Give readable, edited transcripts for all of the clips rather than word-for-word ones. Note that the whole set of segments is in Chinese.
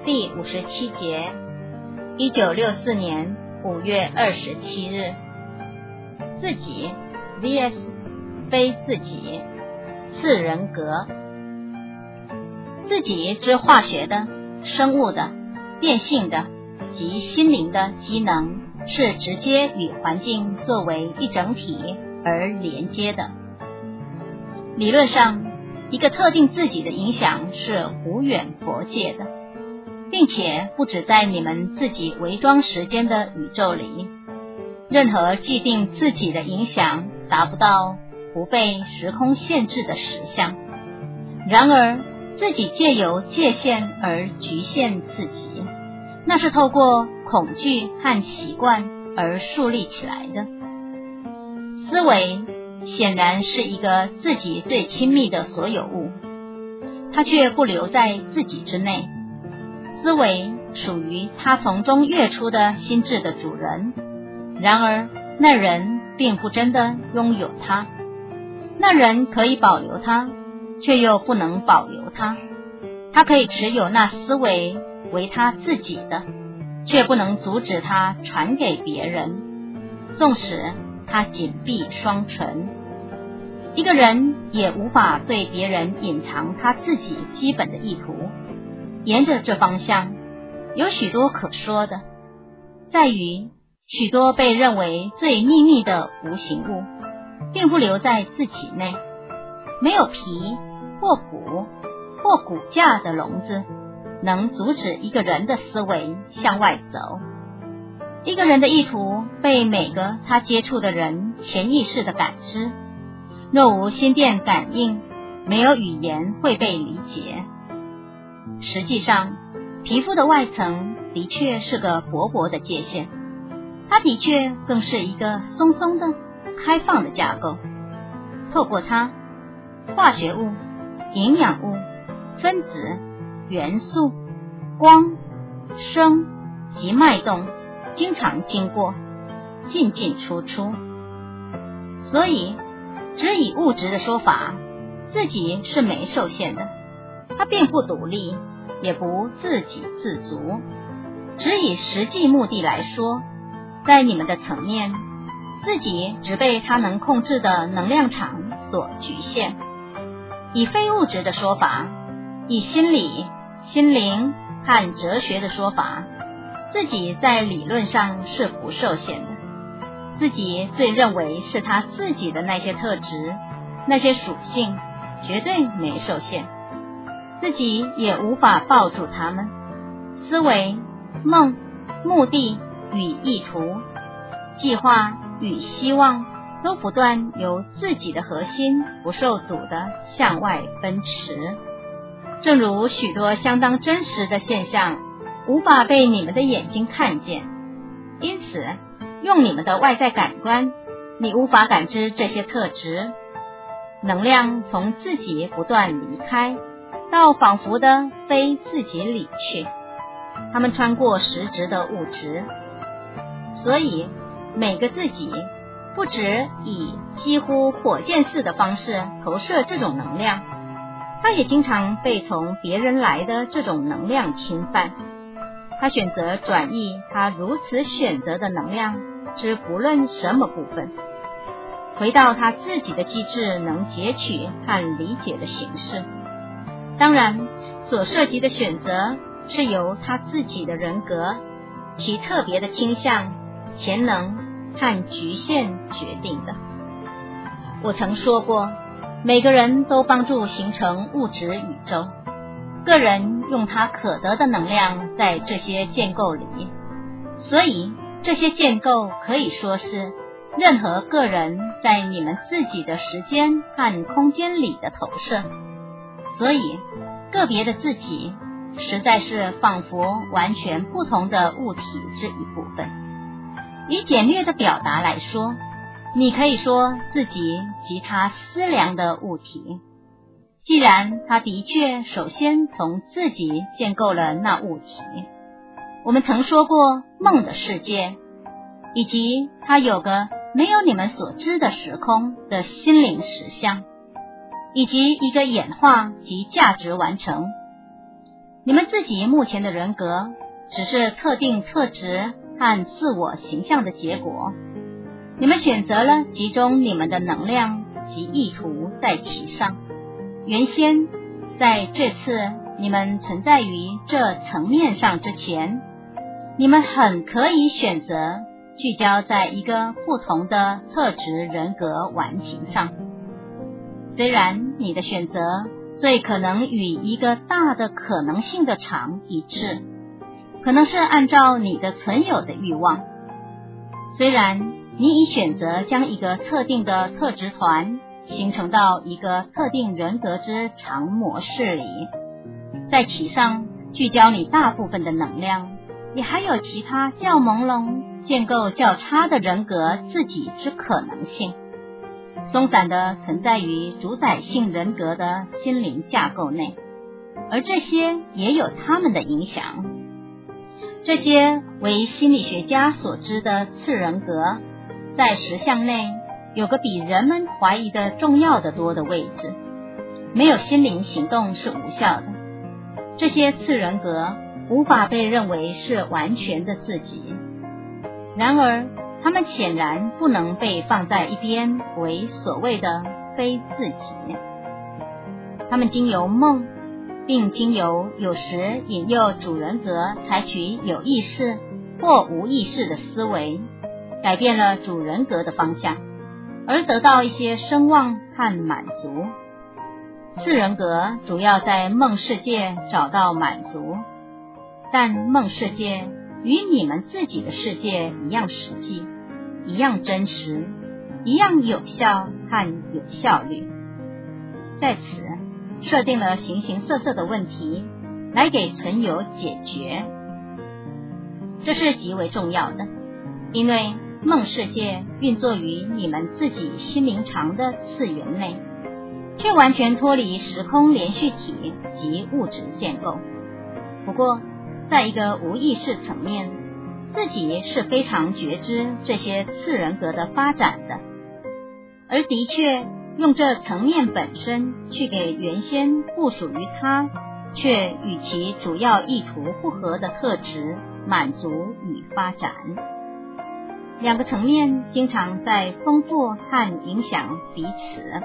第57节，1964年5月27日，自己 vs 非自己，次人格。自己之化学的、生物的、电性的及心灵的机能，是直接与环境作为一整体而连接的。理论上，一个特定自己的影响是无远弗届的，并且不只在你们自己伪装时间的宇宙里，任何既定自己的影响达不到不被时空限制的实相。然而自己借由界限而局限自己，那是透过恐惧和习惯而树立起来的。思维显然是一个自己最亲密的所有物，它却不留在自己之内。思维属于它从中跃出的心智的主人，然而那人并不真的拥有它。那人可以保留它，却又不能保留它。他可以持有那思维为他自己的，却不能阻止他传给别人，纵使他紧闭双唇。一个人也无法对别人隐藏他自己基本的意图。沿着这方向，有许多可说的，在于许多被认为最秘密的无形物，并不留在自己内。没有皮或骨或骨架的笼子能阻止一个人的思维向外走。一个人的意图被每个他接触的人潜意识的感知，若无心电感应，没有语言会被理解。实际上，皮肤的外层的确是个薄薄的界限，它的确更是一个松松的开放的架构。透过它，化学物、营养物、分子、元素、光、声及脉动经常经过，进进出出。所以只以物质的说法，自己是没受限的，它并不独立，也不自给自足。只以实际目的来说，在你们的层面，自己只被它能控制的能量场所局限。以非物质的说法，以心理、心灵和哲学的说法，自己在理论上是不受限的。自己最认为是他自己的那些特质、那些属性，绝对没受限。自己也无法抱住他们。思维、梦、目的与意图、计划与希望都不断由自己的核心不受阻地向外奔驰。正如许多相当真实的现象无法被你们的眼睛看见，因此用你们的外在感官，你无法感知这些特质。能量从自己不断离开，到仿佛的非自己里去，它们穿过实质的物质。所以每个自己不只以几乎火箭似的方式投射这种能量，他也经常被从别人来的这种能量侵犯。他选择转移他如此选择的能量之不论什么部分，回到他自己的机制能截取和理解的形式。当然，所涉及的选择是由他自己的人格、其特别的倾向、潜能和局限决定的。我曾说过，每个人都帮助形成物质宇宙，个人用他可得的能量在这些建构里，所以这些建构可以说是任何个人在你们自己的时间和空间里的投射。所以个别的自己实在是仿佛完全不同的物体之一部分。以简略的表达来说，你可以说自己及他思量的物体，既然他的确首先从自己建构了那物体。我们曾说过梦的世界，以及它有个没有你们所知的时空的心灵实相，以及一个演化及价值完成。 你们自己目前的人格只是特定特质和自我形象的结果，你们选择了集中你们的能量及意图在其上。原先在这次你们存在于这层面上之前，你们很可以选择聚焦在一个不同的特质人格完形上。虽然你的选择最可能与一个大的可能性的场一致，可能是按照你的存有的欲望。虽然你已选择将一个特定的特质团形成到一个特定人格之常模式里，在其上聚焦你大部分的能量，也还有其他较朦胧、建构较差的人格自己之可能性，松散地存在于主宰性人格的心灵架构内，而这些也有他们的影响。这些为心理学家所知的次人格，在实相内有个比人们怀疑的重要的多的位置。没有心灵行动是无效的。这些次人格无法被认为是完全的自己，然而他们显然不能被放在一边为所谓的非自己。他们经由梦，并经由有时引诱主人格采取有意识或无意识的思维，改变了主人格的方向，而得到一些声望和满足。次人格主要在梦世界找到满足，但梦世界与你们自己的世界一样实际，一样真实，一样有效和有效率。在此设定了形形色色的问题来给存有解决，这是极为重要的，因为梦世界运作于你们自己心灵场的次元内，却完全脱离时空连续体及物质建构。不过在一个无意识层面，自己是非常觉知这些次人格的发展的，而的确用这层面本身去给原先附属于它却与其主要意图不合的特质满足与发展。两个层面经常在丰富和影响彼此。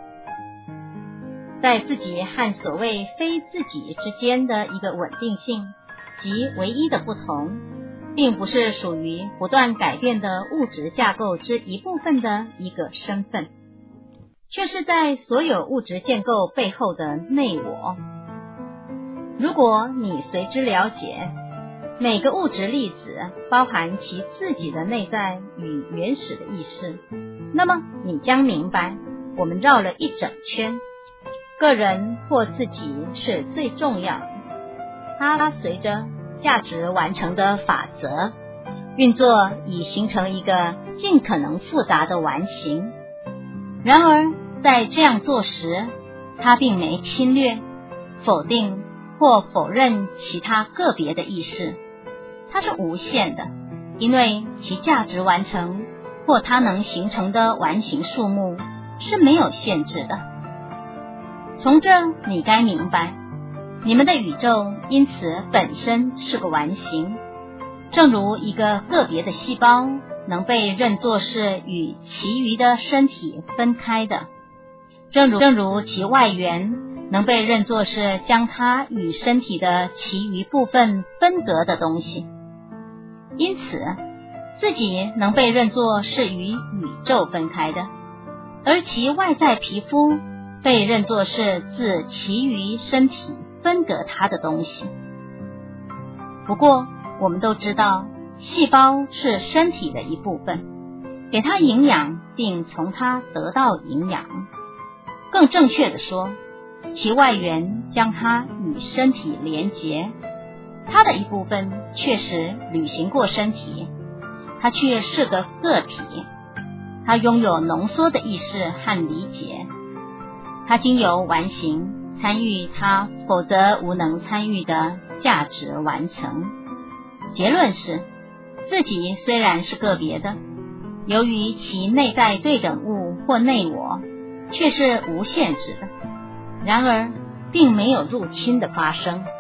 在自己和所谓非自己之间的一个稳定性及唯一的不同，并不是属于不断改变的物质架构之一部分的一个身份，却是在所有物质建构背后的内我。如果你随之了解每个物质粒子包含其自己的内在与原始的意识，那么你将明白我们绕了一整圈，个人或自己是最重要的，它随着价值完成的法则运作，以形成一个尽可能复杂的完形。然而在这样做时，它并没侵略、否定或否认其他个别的意识，它是无限的，因为其价值完成或它能形成的完形数目是没有限制的。从这你该明白，你们的宇宙因此本身是个完形，正如一个个别的细胞能被认作是与其余的身体分开的，正如其外缘能被认作是将它与身体的其余部分分隔的东西。因此自己能被认作是与宇宙分开的，而其外在皮肤被认作是自其余身体分隔它的东西。不过我们都知道，细胞是身体的一部分，给它营养并从它得到营养。更正确地说，其外缘将它与身体连结，它的一部分确实旅行过身体，它却是个个体，它拥有浓缩的意识和理解，它经由完形参与它否则无能参与的价值完成。结论是，自己虽然是个别的，由于其内在对等物或内我却是无限制的，然而并没有入侵的发生。